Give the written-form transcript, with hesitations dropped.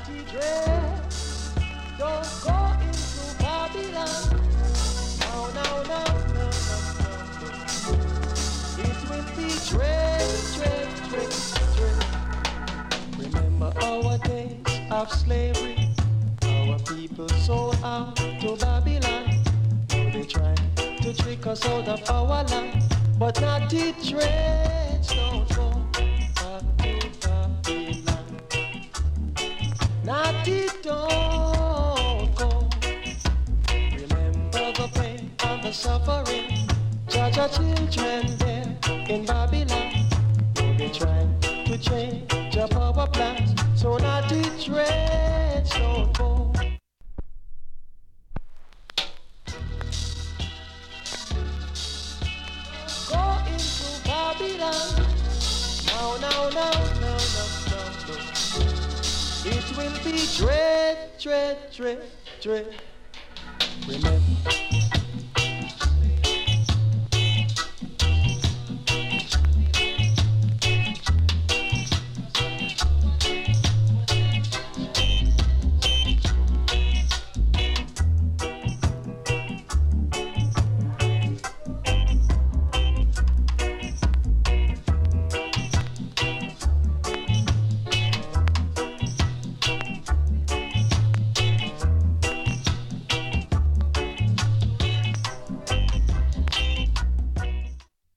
naughty dread. Don't go into Babylon. No, no, no, no, no, no. It will be dread, dread, dread, dread. Remember our days of slavery. Our people sold out to Babylon. Now they try to trick us out of our land. But not the dreads don't go back to Babylon. Not the don't go. Remember the pain and the suffering. Judge our children there in Babylon. Now they trying to change our power plans. So not the dreads don't go. Go into Babylon. No, no, no, no, no, no, no. It will be dread, dread, dread, dread. Remember